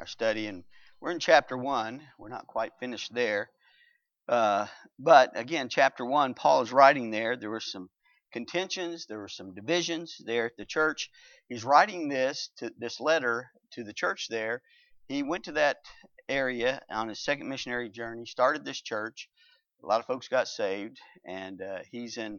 our study, and we're in chapter 1. We're not quite finished there. Uh, but again, chapter 1, Paul is writing there. There were some contentions, there were some divisions there at the church. He's writing this letter to the church there. He went to that area on his second missionary journey, started this church. A lot of folks got saved, and he's in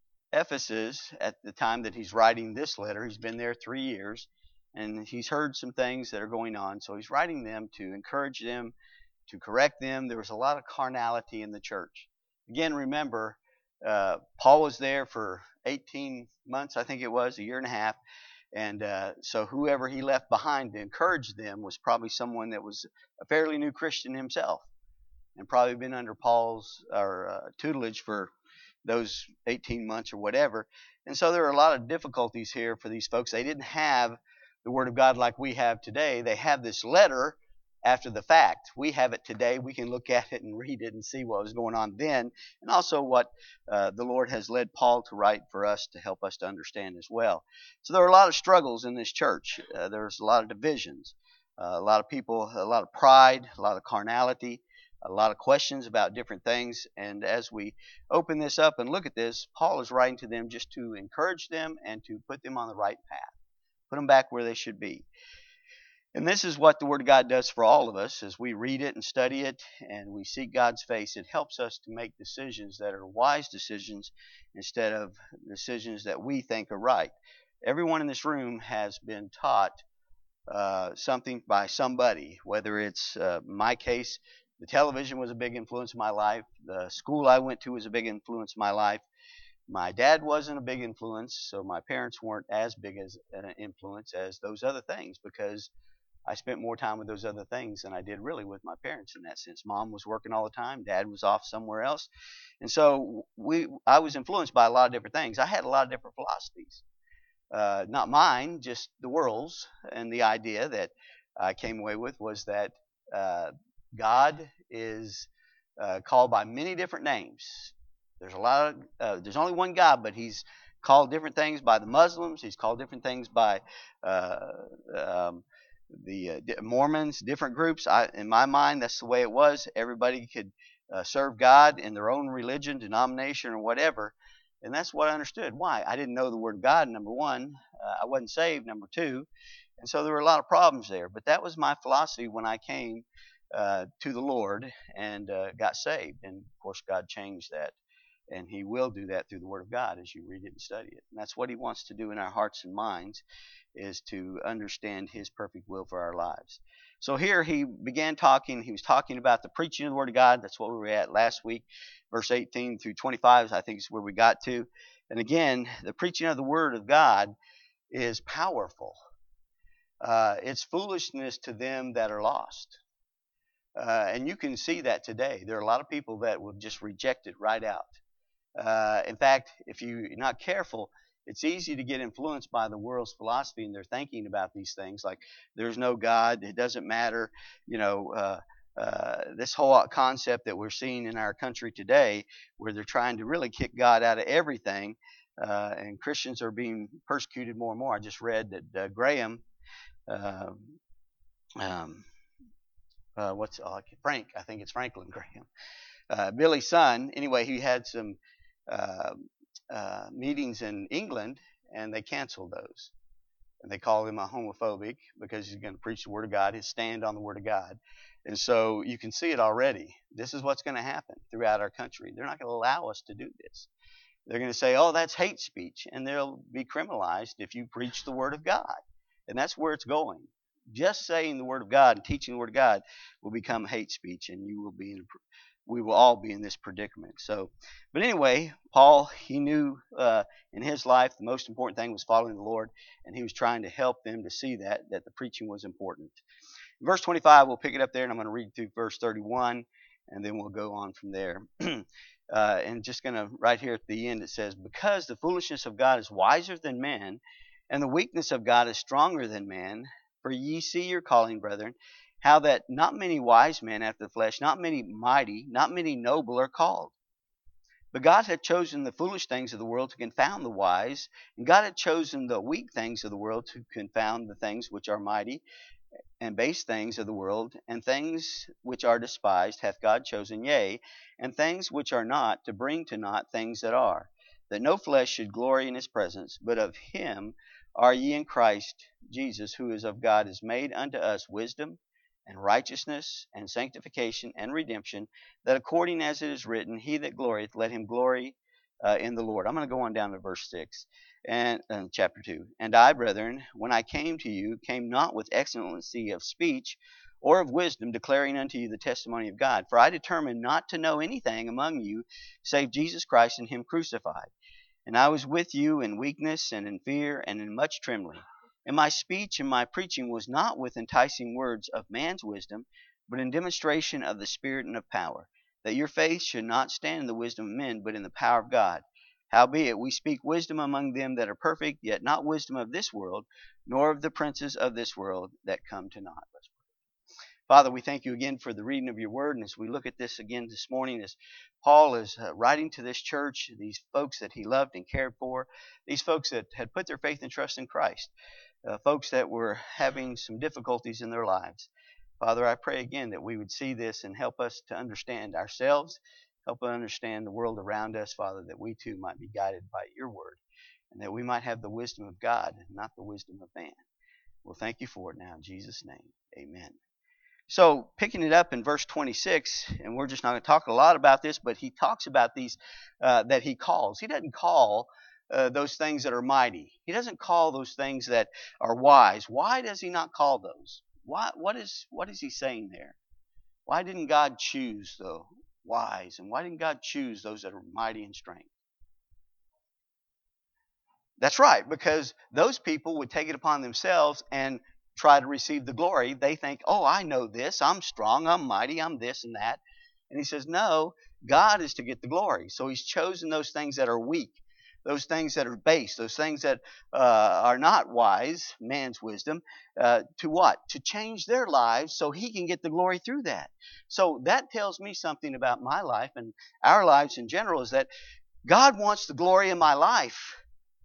Ephesus at the time that he's writing this letter. He's been there 3 years, and he's heard some things that are going on. So he's writing them to encourage them, to correct them. There was a lot of carnality in the church. Again, remember, Paul was there for 18 months, I think it was, a year and a half. And so whoever he left behind to encourage them was probably someone that was a fairly new Christian himself and probably been under Paul's tutelage for those 18 months or whatever. And so there are a lot of difficulties here for these folks. They didn't have the Word of God like we have today. They have this letter after the fact. We have it today. We can look at it and read it and see what was going on then, and also what the Lord has led Paul to write for us to help us to understand as well. So there are a lot of struggles in this church. There's a lot of divisions, a lot of people, a lot of pride, a lot of carnality, a lot of questions about different things. And as we open this up and look at this, Paul is writing to them just to encourage them and to put them on the right path, put them back where they should be. And this is what the Word of God does for all of us. As we read it and study it and we seek God's face, it helps us to make decisions that are wise decisions instead of decisions that we think are right. Everyone in this room has been taught something by somebody, whether it's my case, the television was a big influence in my life. The school I went to was a big influence in my life. My dad wasn't a big influence, so my parents weren't as big as an influence as those other things, because I spent more time with those other things than I did really with my parents in that sense. Mom was working all the time. Dad was off somewhere else. And so I was influenced by a lot of different things. I had a lot of different philosophies. Not mine, just the world's. And the idea that I came away with was that God is called by many different names. There's there's only one God, but He's called different things by the Muslims. He's called different things by the Mormons, different groups. In my mind, that's the way it was. Everybody could serve God in their own religion, denomination, or whatever. And that's what I understood. Why? I didn't know the Word of God, number one. I wasn't saved, number two. And so there were a lot of problems there. But that was my philosophy when I came to the Lord and got saved. And of course, God changed that. And He will do that through the Word of God as you read it and study it. And that's what He wants to do in our hearts and minds, is to understand His perfect will for our lives. So here he began talking. He was talking about the preaching of the Word of God. That's what we were at last week. Verse 18 through 25, I think, is where we got to. And again, the preaching of the Word of God is powerful. It's foolishness to them that are lost. And you can see that today. There are a lot of people that will just reject it right out. In fact, if you're not careful, it's easy to get influenced by the world's philosophy and their thinking about these things, like there's no God, it doesn't matter. This whole concept that we're seeing in our country today, where they're trying to really kick God out of everything, and Christians are being persecuted more and more. I just read that Graham, Frank, I think it's Franklin Graham, Billy's son. Anyway, he had some meetings in England, and they canceled those. And they called him a homophobic because he's going to preach the Word of God, his stand on the Word of God. And so you can see it already. This is what's going to happen throughout our country. They're not going to allow us to do this. They're going to say, oh, that's hate speech, and they'll be criminalized if you preach the Word of God. And that's where it's going. Just saying the Word of God and teaching the Word of God will become hate speech, and we will all be in this predicament. But anyway, Paul, he knew in his life the most important thing was following the Lord, and he was trying to help them to see that the preaching was important. In verse 25, we'll pick it up there, and I'm going to read through verse 31, and then we'll go on from there. And just going to, right here at the end, it says, because the foolishness of God is wiser than men, and the weakness of God is stronger than man, for ye see your calling, brethren, how that not many wise men after the flesh, not many mighty, not many noble are called. But God had chosen the foolish things of the world to confound the wise, and God had chosen the weak things of the world to confound the things which are mighty, and base things of the world, and things which are despised hath God chosen, yea, and things which are not, to bring to naught things that are, that no flesh should glory in his presence. But of him are ye in Christ Jesus, who is of God, is made unto us wisdom, and righteousness, and sanctification, and redemption, that according as it is written, he that glorieth, let him glory in the Lord. I'm going to go on down to verse 6 and chapter 2. And I, brethren, when I came to you, came not with excellency of speech or of wisdom, declaring unto you the testimony of God. For I determined not to know anything among you save Jesus Christ and him crucified. And I was with you in weakness and in fear and in much trembling. And my speech and my preaching was not with enticing words of man's wisdom, but in demonstration of the Spirit and of power, that your faith should not stand in the wisdom of men, but in the power of God. Howbeit we speak wisdom among them that are perfect, yet not wisdom of this world, nor of the princes of this world that come to naught. Father, we thank you again for the reading of your word. And as we look at this again this morning, as Paul is writing to this church, these folks that he loved and cared for, these folks that had put their faith and trust in Christ, folks that were having some difficulties in their lives. Father, I pray again that we would see this and help us to understand ourselves, help us understand the world around us, Father, that we too might be guided by your word, and that we might have the wisdom of God and not the wisdom of man. Well, thank you for it now. In Jesus' name, amen. So, picking it up in verse 26, and we're just not going to talk a lot about this, but he talks about these that he calls. He doesn't call those things that are mighty. He doesn't call those things that are wise. Why does he not call those? What is he saying there? Why didn't God choose the wise? And why didn't God choose those that are mighty in strength? That's right, because those people would take it upon themselves and try to receive the glory. They think, oh, I know this. I'm strong. I'm mighty. I'm this and that. And he says, no, God is to get the glory. So he's chosen those things that are weak, those things that are base, those things that are not wise, man's wisdom, to what? To change their lives so he can get the glory through that. So that tells me something about my life and our lives in general, is that God wants the glory in my life.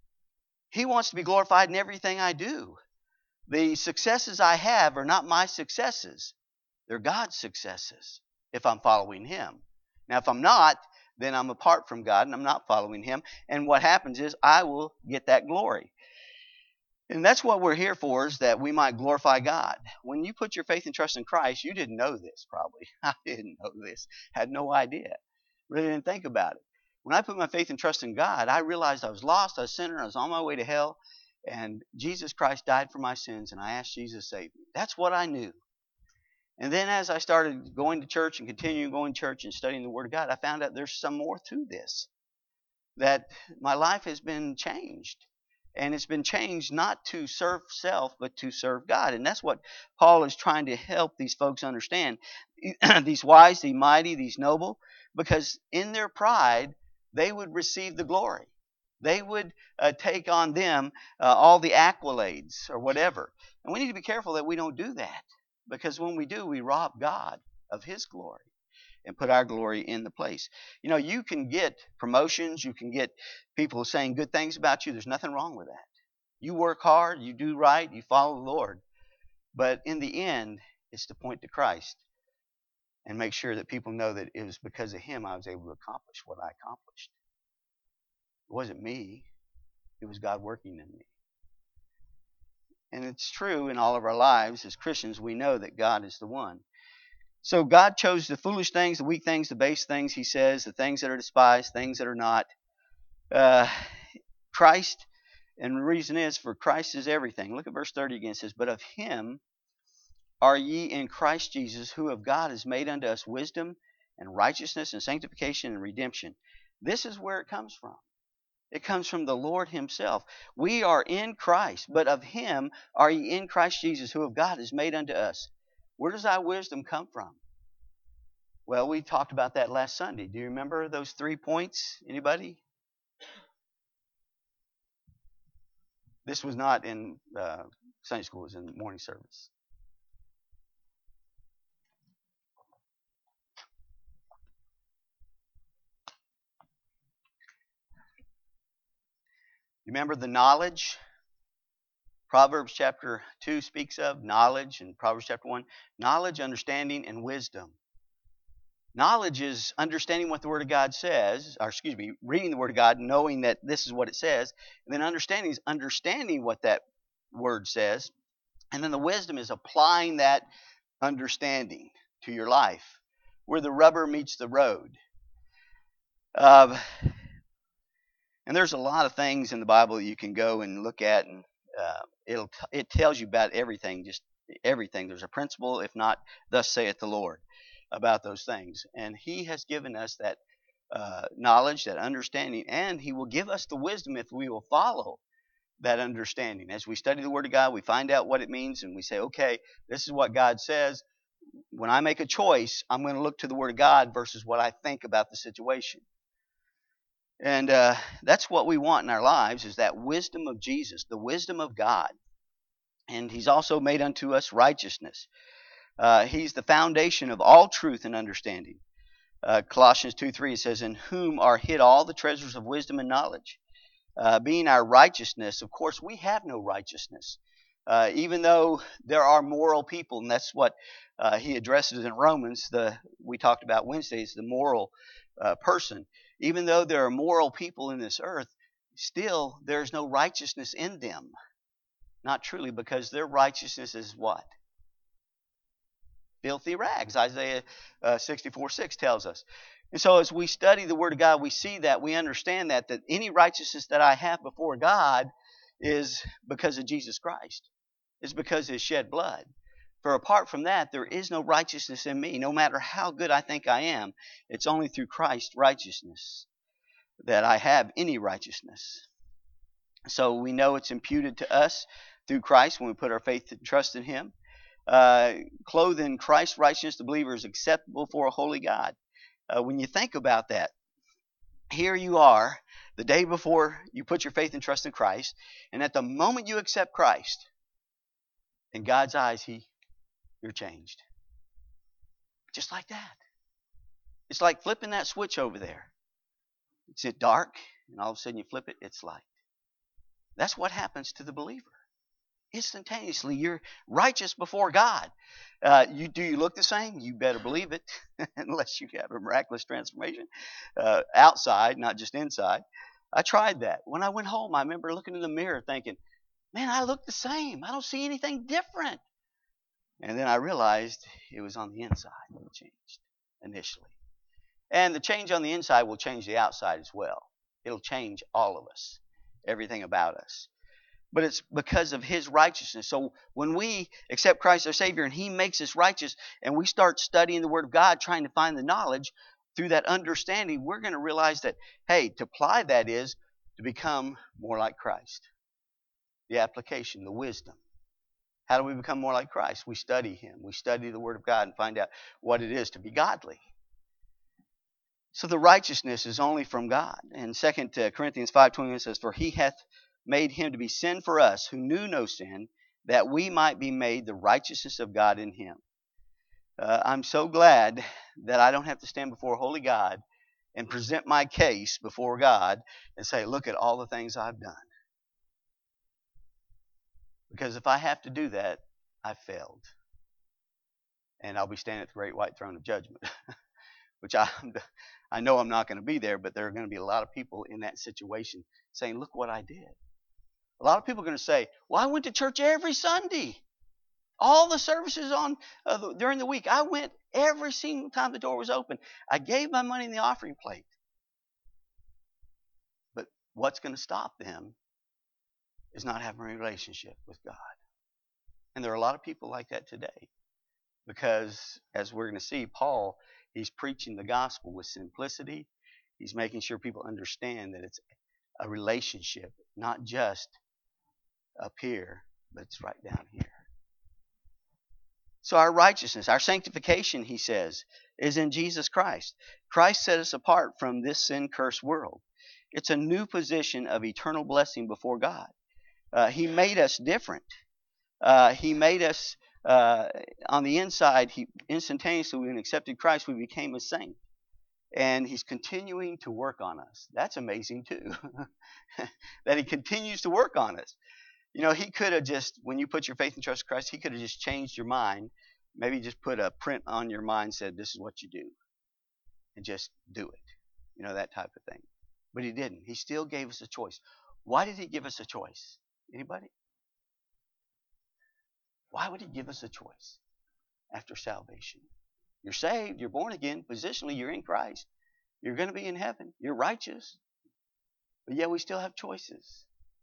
He wants to be glorified in everything I do. The successes I have are not my successes. They're God's successes if I'm following him. Now, if I'm not, then I'm apart from God and I'm not following him. And what happens is I will get that glory. And that's what we're here for, is that we might glorify God. When you put your faith and trust in Christ, you didn't know this probably. I didn't know this. Had no idea. Really didn't think about it. When I put my faith and trust in God, I realized I was lost, I was a sinner, I was on my way to hell, and Jesus Christ died for my sins, and I asked Jesus to save me. That's what I knew. And then as I started going to church and continuing going to church and studying the Word of God, I found out there's some more to this, that my life has been changed. And it's been changed not to serve self, but to serve God. And that's what Paul is trying to help these folks understand. These wise, these mighty, these noble, because in their pride, they would receive the glory. They would take on them all the accolades or whatever. And we need to be careful that we don't do that, because when we do, we rob God of his glory and put our glory in the place. You know, you can get promotions, you can get people saying good things about you. There's nothing wrong with that. You work hard, you do right, you follow the Lord. But in the end, it's to point to Christ and make sure that people know that it was because of him I was able to accomplish what I accomplished. It wasn't me. It was God working in me. And it's true in all of our lives as Christians, we know that God is the one. So God chose the foolish things, the weak things, the base things, he says, the things that are despised, things that are not. Christ, and the reason is, for Christ is everything. Look at verse 30 again. It says, but of him are ye in Christ Jesus, who of God is made unto us wisdom and righteousness and sanctification and redemption. This is where it comes from. It comes from the Lord himself. We are in Christ, but of him are ye in Christ Jesus, who of God is made unto us. Where does our wisdom come from? Well, we talked about that last Sunday. Do you remember those 3 points? Anybody? This was not in Sunday school. It was in morning service. You remember the knowledge? Proverbs chapter 2 speaks of knowledge, and Proverbs chapter 1, knowledge, understanding, and wisdom. Knowledge is understanding what the Word of God says, or excuse me, reading the Word of God, knowing that this is what it says. And then understanding is understanding what that Word says. And then the wisdom is applying that understanding to your life, where the rubber meets the road. And there's a lot of things in the Bible that you can go and look at, and it tells you about everything, just everything. There's a principle, if not, thus saith the Lord, about those things. And He has given us that knowledge, that understanding, and He will give us the wisdom if we will follow that understanding. As we study the Word of God, we find out what it means, and we say, okay, this is what God says. When I make a choice, I'm going to look to the Word of God versus what I think about the situation. And that's what we want in our lives, is that wisdom of Jesus, the wisdom of God. And He's also made unto us righteousness. He's the foundation of all truth and understanding. Colossians 2:3 says, in whom are hid all the treasures of wisdom and knowledge. Being our righteousness, of course, we have no righteousness. Even though there are moral people, and that's what he addresses in Romans, we talked about Wednesday, is the moral person. Even though there are moral people in this earth, still there's no righteousness in them. Not truly, because their righteousness is what? Filthy rags. Isaiah 64:6 tells us. And so as we study the Word of God, we see that, we understand that any righteousness that I have before God is because of Jesus Christ. It's because of His shed blood. For apart from that, there is no righteousness in me. No matter how good I think I am, it's only through Christ's righteousness that I have any righteousness. So we know it's imputed to us through Christ when we put our faith and trust in Him. Clothed in Christ's righteousness, the believer is acceptable before a holy God. When you think about that, here you are, the day before you put your faith and trust in Christ, and at the moment you accept Christ, in God's eyes, you're changed. Just like that. It's like flipping that switch over there. It's dark, and all of a sudden you flip it, it's light. That's what happens to the believer. Instantaneously, you're righteous before God. Do you look the same? You better believe it, unless you have a miraculous transformation outside, not just inside. I tried that. When I went home, I remember looking in the mirror thinking, man, I look the same. I don't see anything different. And then I realized it was on the inside that changed initially. And the change on the inside will change the outside as well. It'll change all of us, everything about us. But it's because of His righteousness. So when we accept Christ our Savior and He makes us righteous, and we start studying the Word of God, trying to find the knowledge through that understanding, we're going to realize that, hey, to apply that is to become more like Christ. The application, the wisdom. How do we become more like Christ? We study Him. We study the Word of God and find out what it is to be godly. So the righteousness is only from God. And 2 Corinthians 5:21 says, for He hath made Him to be sin for us, who knew no sin, that we might be made the righteousness of God in Him. I'm so glad that I don't have to stand before a holy God and present my case before God and say, look at all the things I've done. Because if I have to do that, I've failed. And I'll be standing at the great white throne of judgment. Which I know I'm not going to be there, but there are going to be a lot of people in that situation saying, look what I did. A lot of people are going to say, well, I went to church every Sunday. All the services during the week. I went every single time the door was open. I gave my money in the offering plate. But what's going to stop them is not having a relationship with God. And there are a lot of people like that today. Because, as we're going to see, Paul, he's preaching the gospel with simplicity. He's making sure people understand that it's a relationship, not just up here, but it's right down here. So our righteousness, our sanctification, he says, is in Jesus Christ. Christ set us apart from this sin-cursed world. It's a new position of eternal blessing before God. He made us different. He made us, on the inside, instantaneously when we accepted Christ, we became a saint. And He's continuing to work on us. That's amazing too. That He continues to work on us. He could have just, when you put your faith and trust in Christ, he could have just changed your mind. Maybe just put a print on your mind, said, this is what you do, and just do it. That type of thing. But he didn't. He still gave us a choice. Why did he give us a choice? Anybody? Why would he give us a choice after salvation? You're saved. You're born again. Positionally, you're in Christ. You're going to be in heaven. You're righteous. But yet we still have choices.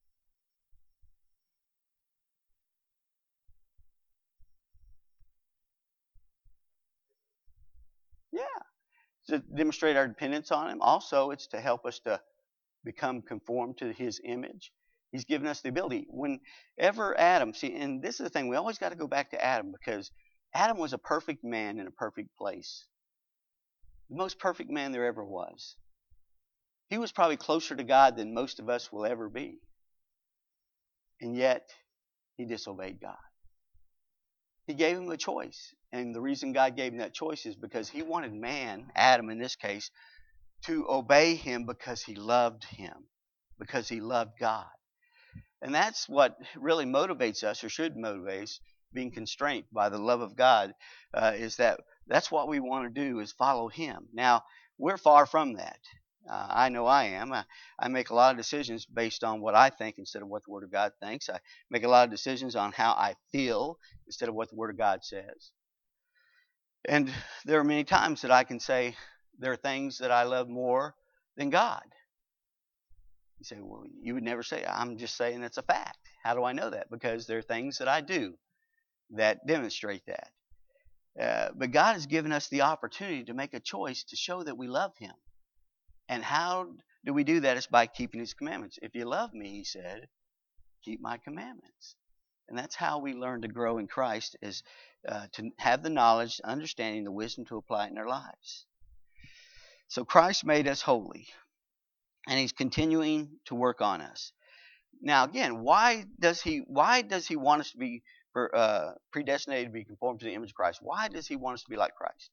Yeah. To demonstrate our dependence on him. Also, it's to help us to become conformed to his image. He's given us the ability. Whenever Adam, see, and this is the thing, we always got to go back to Adam, because Adam was a perfect man in a perfect place. The most perfect man there ever was. He was probably closer to God than most of us will ever be. And yet, he disobeyed God. He gave him a choice. And the reason God gave him that choice is because he wanted man, Adam in this case, to obey him because he loved him, because he loved God. And that's what really motivates us, or should motivate us, being constrained by the love of God, is that's what we want to do, is follow him. Now, we're far from that. I know I am. I make a lot of decisions based on what I think instead of what the Word of God thinks. I make a lot of decisions on how I feel instead of what the Word of God says. And there are many times that I can say there are things that I love more than God. You say, well, you would never say. I'm just saying it's a fact. How do I know that? Because there are things that I do that demonstrate that. But God has given us the opportunity to make a choice to show that we love him. And how do we do that? Is by keeping his commandments. If you love me, he said, keep my commandments. And that's how we learn to grow in Christ, is to have the knowledge, understanding, the wisdom to apply it in our lives. So Christ made us holy, and he's continuing to work on us. Now, again, why does he want us to be predestinated to be conformed to the image of Christ? Why does he want us to be like Christ?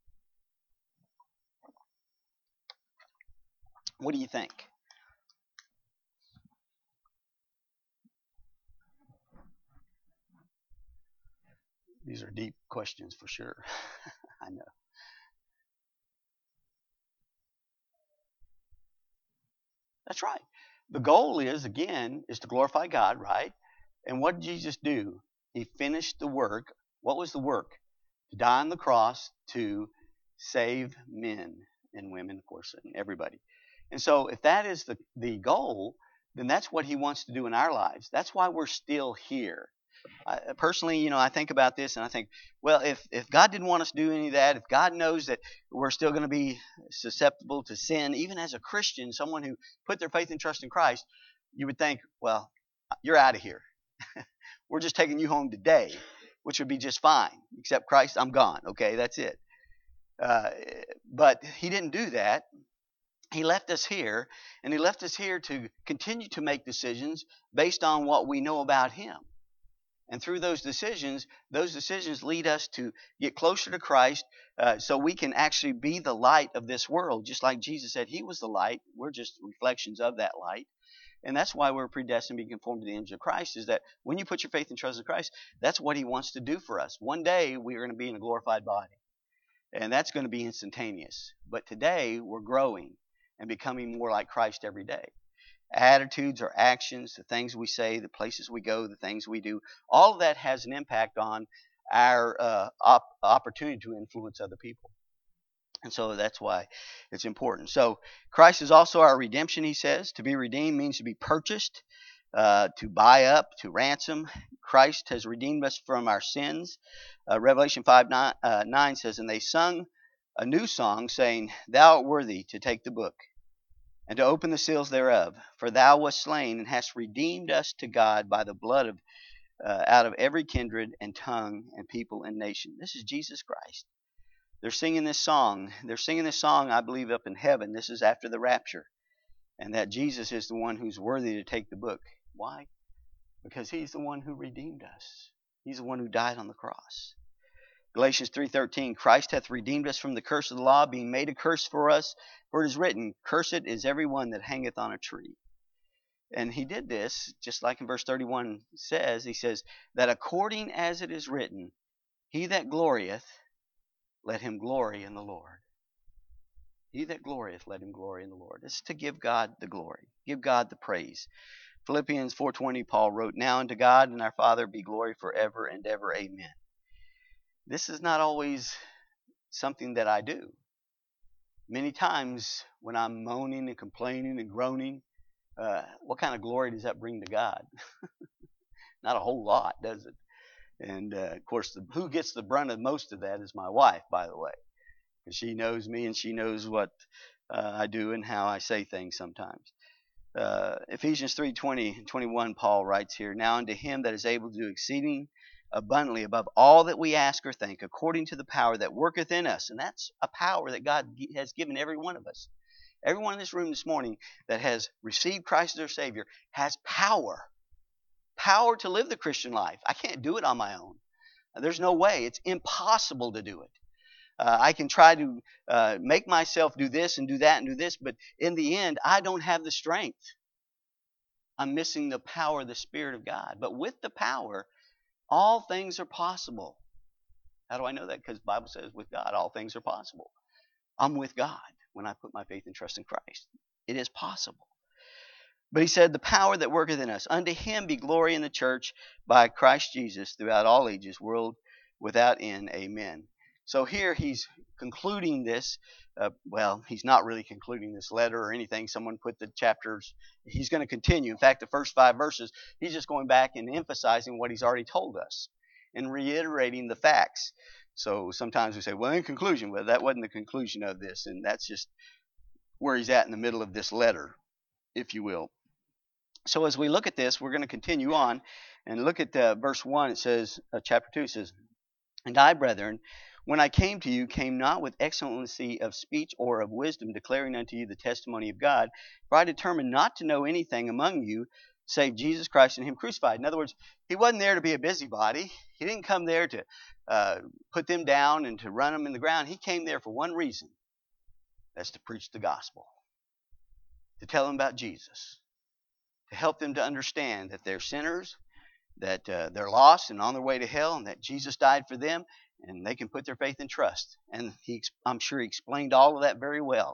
What do you think? These are deep questions for sure. I know. That's right. The goal is to glorify God, right? And what did Jesus do? He finished the work. What was the work? To die on the cross to save men and women, of course, and everybody. And so if that is the goal, then that's what he wants to do in our lives. That's why we're still here. Personally, I think about this and I think, well, if God didn't want us to do any of that, if God knows that we're still going to be susceptible to sin, even as a Christian, someone who put their faith and trust in Christ, you would think, well, you're out of here. We're just taking you home today, which would be just fine. Except Christ, I'm gone. Okay, that's it. But he didn't do that. He left us here, and he left us here to continue to make decisions based on what we know about him. And through those decisions lead us to get closer to Christ, so we can actually be the light of this world. Just like Jesus said he was the light, we're just reflections of that light. And that's why we're predestined to be conformed to the image of Christ, is that when you put your faith and trust in Christ, that's what he wants to do for us. One day we are going to be in a glorified body, and that's going to be instantaneous. But today we're growing and becoming more like Christ every day. Attitudes or actions, the things we say, the places we go, the things we do, all of that has an impact on our opportunity to influence other people. And so that's why it's important. So Christ is also our redemption, he says. To be redeemed means to be purchased, to buy up, to ransom. Christ has redeemed us from our sins. Revelation 5:9 says, and they sung a new song, saying, thou art worthy to take the book and to open the seals thereof. For thou wast slain and hast redeemed us to God by the blood of out of every kindred and tongue and people and nation. This is Jesus Christ. They're singing this song. They're singing this song, I believe, up in heaven. This is after the rapture. And that Jesus is the one who's worthy to take the book. Why? Because he's the one who redeemed us. He's the one who died on the cross. Galatians 3:13, Christ hath redeemed us from the curse of the law, being made a curse for us. For it is written, cursed is every one that hangeth on a tree. And he did this, just like in verse 31 says, he says, that according as it is written, he that glorieth, let him glory in the Lord. He that glorieth, let him glory in the Lord. It's to give God the glory, give God the praise. Philippians 4:20, Paul wrote, now unto God and our Father be glory forever and ever. Amen. This is not always something that I do. Many times when I'm moaning and complaining and groaning, what kind of glory does that bring to God? Not a whole lot, does it? And of course, who gets the brunt of most of that is my wife, by the way, because she knows me and she knows what I do and how I say things sometimes. Ephesians 3:20-21, Paul writes here, now unto him that is able to do exceeding abundantly above all that we ask or think, according to the power that worketh in us. And that's a power that God has given every one of us. Everyone in this room this morning that has received Christ as their Savior has power. Power to live the Christian life. I can't do it on my own. There's no way. It's impossible to do it. I can try to make myself do this and do that and do this, but in the end, I don't have the strength. I'm missing the power of the Spirit of God. But with the power, all things are possible. How do I know that? Because the Bible says with God, all things are possible. I'm with God when I put my faith and trust in Christ. It is possible. But he said, the power that worketh in us, unto him be glory in the church by Christ Jesus throughout all ages, world without end. Amen. So here he's concluding this. Well, he's not really concluding this letter or anything. Someone put the chapters. He's going to continue. In fact, the first 5 verses, he's just going back and emphasizing what he's already told us and reiterating the facts. So sometimes we say, well, in conclusion, well, that wasn't the conclusion of this. And that's just where he's at in the middle of this letter, if you will. So as we look at this, we're going to continue on and look at verse 1. It says, chapter 2 says, and I, brethren, when I came to you, came not with excellency of speech or of wisdom, declaring unto you the testimony of God. For I determined not to know anything among you save Jesus Christ and him crucified. In other words, he wasn't there to be a busybody. He didn't come there to put them down and to run them in the ground. He came there for one reason. That's to preach the gospel, to tell them about Jesus, to help them to understand that they're sinners, that they're lost and on their way to hell, and that Jesus died for them, and they can put their faith and trust. And I'm sure he explained all of that very well.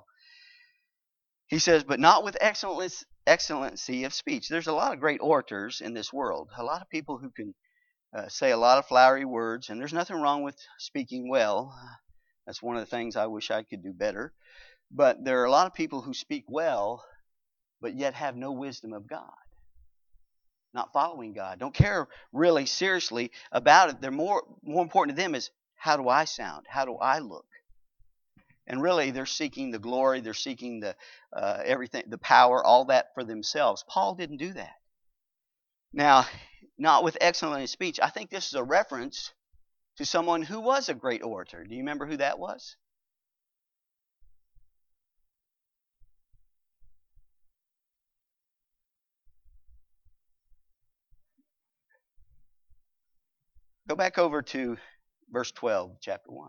He says, but not with excellency of speech. There's a lot of great orators in this world, a lot of people who can say a lot of flowery words, and there's nothing wrong with speaking well. That's one of the things I wish I could do better. But there are a lot of people who speak well, but yet have no wisdom of God. Not following God. Don't care really seriously about it. They're more important to them is, how do I sound? How do I look? And really, they're seeking the glory. They're seeking the everything, the power, all that for themselves. Paul didn't do that. Now, not with excellent speech. I think this is a reference to someone who was a great orator. Do you remember who that was? Go back over to verse 12, chapter 1.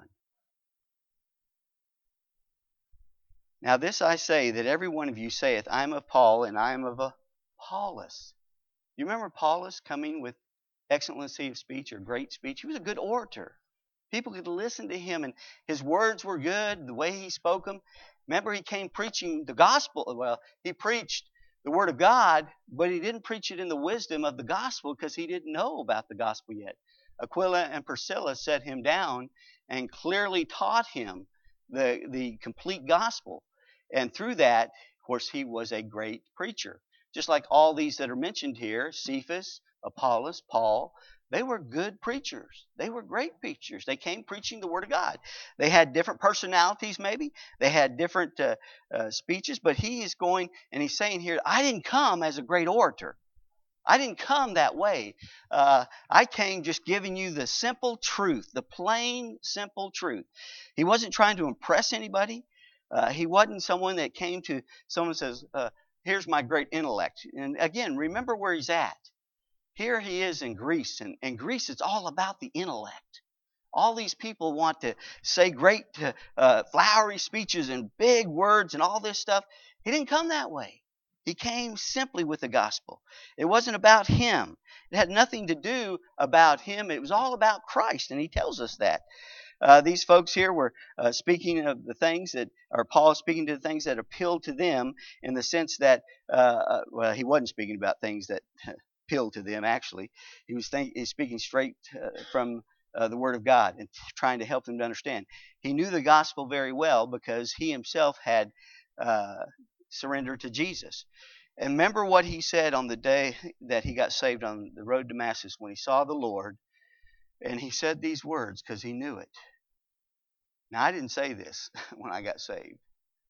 Now this I say, that every one of you saith, I am of Paul, and I am of Apollos. You remember Apollos coming with excellency of speech or great speech? He was a good orator. People could listen to him, and his words were good, the way he spoke them. Remember, he came preaching the gospel. Well, he preached the word of God, but he didn't preach it in the wisdom of the gospel because he didn't know about the gospel yet. Aquila and Priscilla set him down and clearly taught him the complete gospel. And through that, of course, he was a great preacher. Just like all these that are mentioned here, Cephas, Apollos, Paul, they were good preachers. They were great preachers. They came preaching the Word of God. They had different personalities maybe. They had different speeches, but he is going, and he's saying here, I didn't come as a great orator. I didn't come that way. I came just giving you the simple truth, the plain, simple truth. He wasn't trying to impress anybody. He wasn't someone that came to someone says, here's my great intellect. And again, remember where he's at. Here he is in Greece, and in Greece it's all about the intellect. All these people want to say great flowery speeches and big words and all this stuff. He didn't come that way. He came simply with the gospel. It wasn't about him. It had nothing to do about him. It was all about Christ, and he tells us that. These folks here were speaking of the things that, or Paul is speaking to the things that appealed to them in the sense that, well, he wasn't speaking about things that appealed to them, actually. He's speaking straight from the Word of God and trying to help them to understand. He knew the gospel very well because he himself had surrendered to Jesus. And remember what he said on the day that he got saved on the road to Damascus when he saw the Lord. And he said these words because he knew it. Now, I didn't say this when I got saved.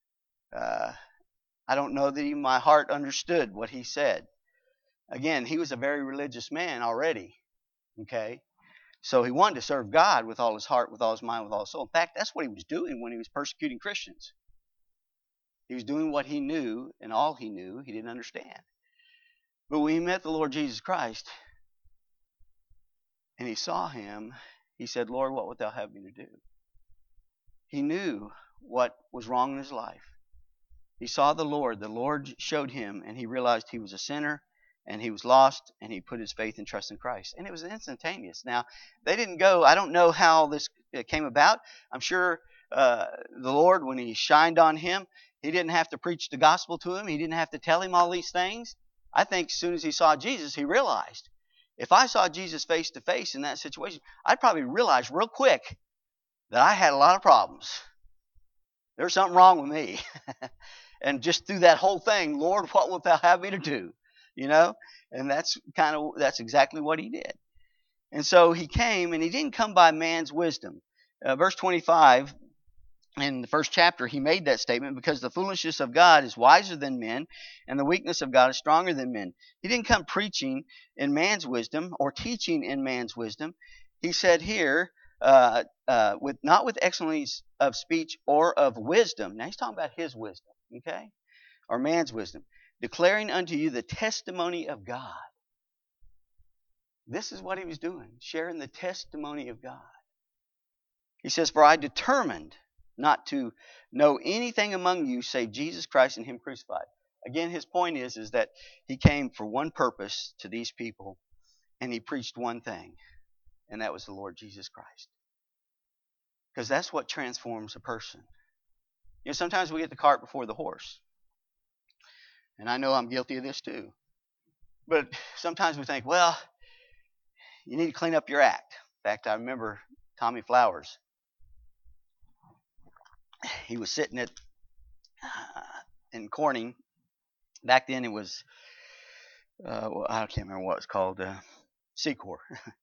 I don't know that even my heart understood what he said. Again, he was a very religious man already. Okay? So he wanted to serve God with all his heart, with all his mind, with all his soul. In fact, that's what he was doing when he was persecuting Christians. He was doing what he knew, and all he knew, he didn't understand. But when he met the Lord Jesus Christ, and he saw him, he said, Lord, what wilt thou have me to do? He knew what was wrong in his life. He saw the Lord showed him, and he realized he was a sinner, and he was lost, and he put his faith and trust in Christ. And it was instantaneous. Now, they didn't go, I don't know how this came about. I'm sure the Lord, when he shined on him, he didn't have to preach the gospel to him. He didn't have to tell him all these things. I think as soon as he saw Jesus, he realized. If I saw Jesus face to face in that situation, I'd probably realize real quick that I had a lot of problems. There's something wrong with me. And just through that whole thing, Lord, what wilt thou have me to do? You know? And that's exactly what he did. And so he came, and he didn't come by man's wisdom. Verse 25, in the first chapter, he made that statement, because the foolishness of God is wiser than men, and the weakness of God is stronger than men. He didn't come preaching in man's wisdom or teaching in man's wisdom. He said here, not with excellencies of speech or of wisdom. Now he's talking about his wisdom, okay? Or man's wisdom. Declaring unto you the testimony of God. This is what he was doing, sharing the testimony of God. He says, for I determined not to know anything among you save Jesus Christ and him crucified. Again, his point is that he came for one purpose to these people, and he preached one thing, and that was the Lord Jesus Christ. Because that's what transforms a person. You know, sometimes we get the cart before the horse. And I know I'm guilty of this too. But sometimes we think, well, you need to clean up your act. In fact, I remember Tommy Flowers. He was sitting in Corning. Back then it was, I can't remember what it's called, Secor.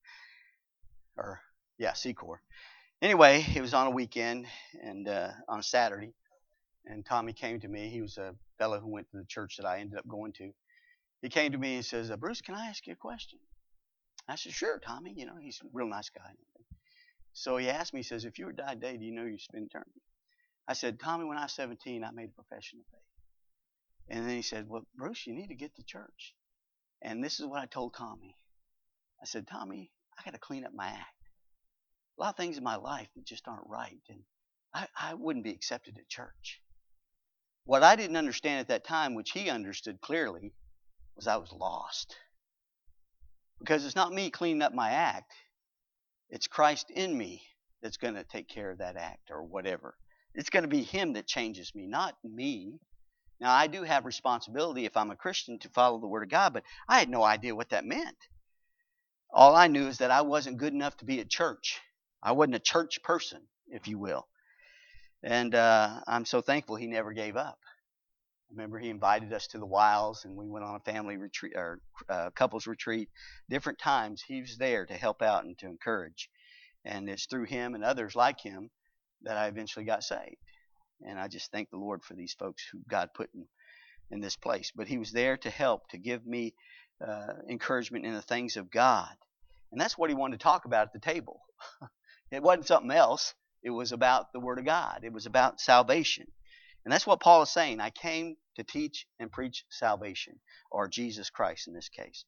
Secor. Anyway, it was on a weekend and on a Saturday. And Tommy came to me. He was a fellow who went to the church that I ended up going to. He came to me and says, Bruce, can I ask you a question? I said, sure, Tommy. You know, he's a real nice guy. So he asked me, he says, if you were to die today, do you know you spend eternity? I said, Tommy, when I was 17, I made a profession of faith. And then he said, well, Bruce, you need to get to church. And this is what I told Tommy. I said, Tommy, I got to clean up my act. A lot of things in my life that just aren't right. And I wouldn't be accepted at church. What I didn't understand at that time, which he understood clearly, was I was lost. Because it's not me cleaning up my act. It's Christ in me that's going to take care of that act or whatever. It's going to be him that changes me, not me. Now, I do have responsibility if I'm a Christian to follow the Word of God, but I had no idea what that meant. All I knew is that I wasn't good enough to be at church. I wasn't a church person, if you will. And I'm so thankful he never gave up. I remember he invited us to the Wilds, and we went on a family retreat or couples retreat. Different times he was there to help out and to encourage. And it's through him and others like him that I eventually got saved. And I just thank the Lord for these folks who God put in this place. But he was there to help, to give me encouragement in the things of God. And that's what he wanted to talk about at the table. It wasn't something else. It was about the Word of God. It was about salvation. And that's what Paul is saying. I came to teach and preach salvation, or Jesus Christ in this case.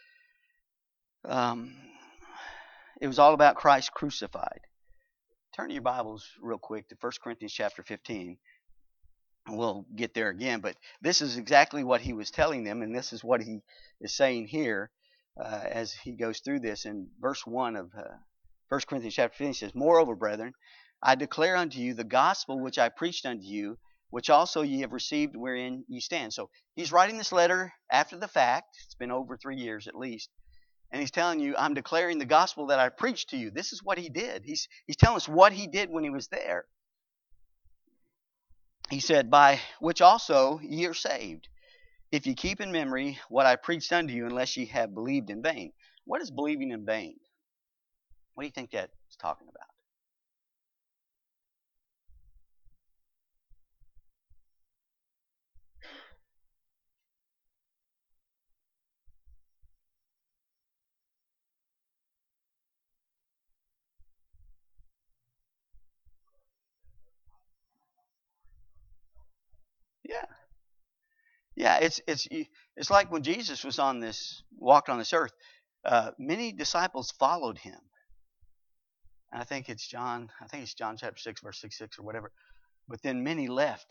It was all about Christ crucified. Turn to your Bibles real quick to 1 Corinthians chapter 15. And we'll get there again, but this is exactly what he was telling them, and this is what he is saying here as he goes through this in verse 1 of 1 Corinthians chapter 15. He says, "Moreover, brethren, I declare unto you the gospel which I preached unto you, which also ye have received, wherein ye stand." So he's writing this letter after the fact. It's been over 3 years at least. And he's telling you, I'm declaring the gospel that I preached to you. This is what he did. He's telling us what he did when he was there. He said, "By which also ye are saved, if ye keep in memory what I preached unto you, unless ye have believed in vain." What is believing in vain? What do you think that's talking about? Yeah, yeah. It's like when Jesus was walked on this earth. Many disciples followed him. And I think it's John. I think it's John chapter 6, verse 66 or whatever. But then many left.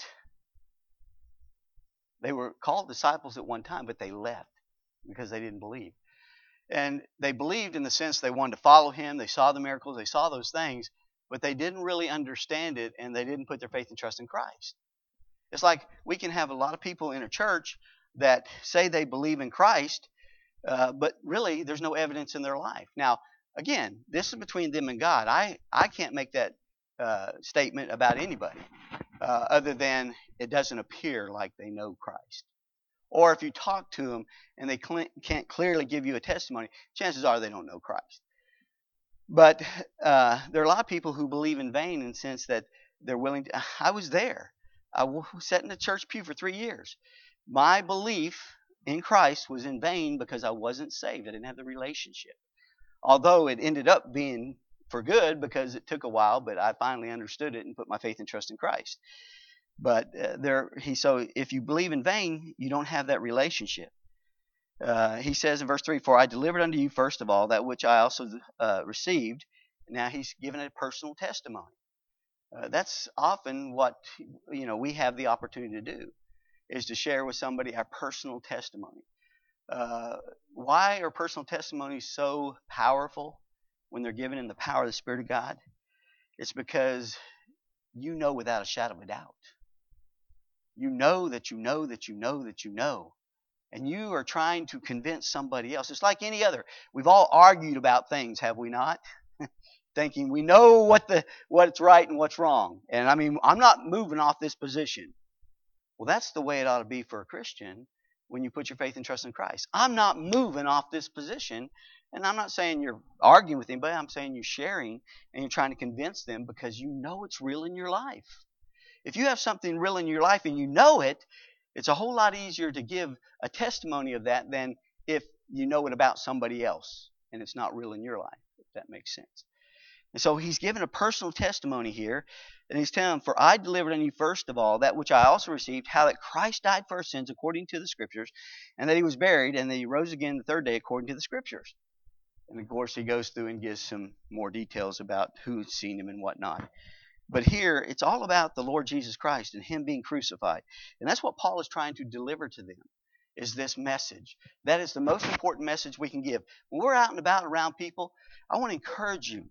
They were called disciples at one time, but they left because they didn't believe. And they believed in the sense they wanted to follow him. They saw the miracles. They saw those things, but they didn't really understand it, and they didn't put their faith and trust in Christ. It's like we can have a lot of people in a church that say they believe in Christ, but really there's no evidence in their life. Now, again, this is between them and God. I can't make that statement about anybody other than it doesn't appear like they know Christ. Or if you talk to them and they can't clearly give you a testimony, chances are they don't know Christ. But there are a lot of people who believe in vain in the sense that they're willing to. I was there. I sat in the church pew for 3 years. My belief in Christ was in vain because I wasn't saved. I didn't have the relationship. Although it ended up being for good because it took a while, but I finally understood it and put my faith and trust in Christ. But so if you believe in vain, you don't have that relationship. He says in verse 3, "For I delivered unto you first of all that which I also received." Now he's given a personal testimony. That's often what we have the opportunity to do, is to share with somebody our personal testimony. Why are personal testimonies so powerful when they're given in the power of the Spirit of God? It's because you know without a shadow of a doubt. You know that you know that you know that you know. And you are trying to convince somebody else. It's like any other. We've all argued about things, have we not? Thinking we know what's right and what's wrong. And I mean, I'm not moving off this position. Well, that's the way it ought to be for a Christian when you put your faith and trust in Christ. I'm not moving off this position. And I'm not saying you're arguing with anybody. I'm saying you're sharing and you're trying to convince them because you know it's real in your life. If you have something real in your life and you know it, it's a whole lot easier to give a testimony of that than if you know it about somebody else and it's not real in your life, if that makes sense. And so he's given a personal testimony here, and he's telling them, "For I delivered unto you first of all that which I also received, how that Christ died for our sins according to the Scriptures, and that he was buried, and that he rose again the third day according to the Scriptures." And of course he goes through and gives some more details about who's seen him and whatnot. But here, it's all about the Lord Jesus Christ and him being crucified. And that's what Paul is trying to deliver to them, is this message. That is the most important message we can give. When we're out and about around people, I want to encourage you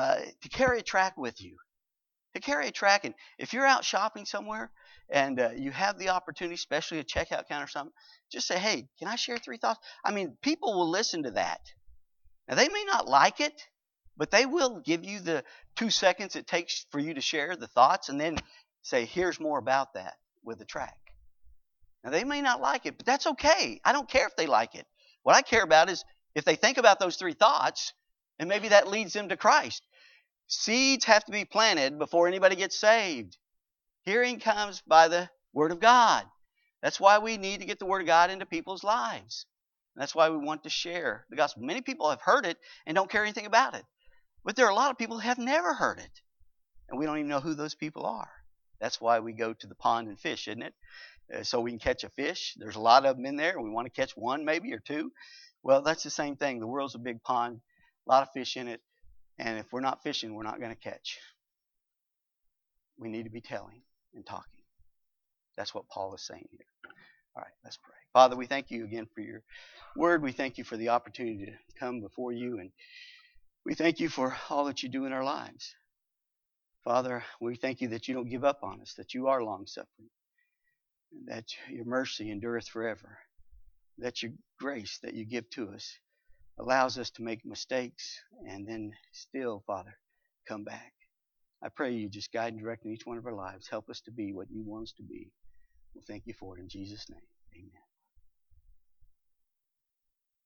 to carry a tract with you. To carry a tract. And if you're out shopping somewhere and you have the opportunity, especially a checkout counter or something, just say, "Hey, can I share 3 thoughts?" I mean, people will listen to that. Now, they may not like it, but they will give you the 2 seconds it takes for you to share the thoughts and then say, "Here's more about that," with a tract. Now, they may not like it, but that's okay. I don't care if they like it. What I care about is if they think about those 3 thoughts, and maybe that leads them to Christ. Seeds have to be planted before anybody gets saved. Hearing comes by the Word of God. That's why we need to get the Word of God into people's lives. And that's why we want to share the gospel. Many people have heard it and don't care anything about it. But there are a lot of people who have never heard it. And we don't even know who those people are. That's why we go to the pond and fish, isn't it? So we can catch a fish. There's a lot of them in there. We want to catch 1 maybe or 2. Well, that's the same thing. The world's a big pond, a lot of fish in it. And if we're not fishing, we're not going to catch. We need to be telling and talking. That's what Paul is saying here. All right, let's pray. Father, we thank you again for your word. We thank you for the opportunity to come before you, and we thank you for all that you do in our lives. Father, we thank you that you don't give up on us, that you are long-suffering, and that your mercy endureth forever, that your grace that you give to us allows us to make mistakes and then still, Father, come back. I pray you just guide and direct in each one of our lives. Help us to be what you want us to be. We'll thank you for it in Jesus' name. Amen.